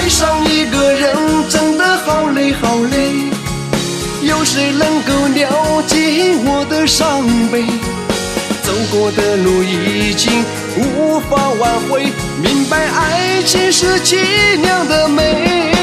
爱上一个人真的好累好累，有谁能够了解我的伤悲？走过的路已经无法挽回，明白爱情是凄凉的美。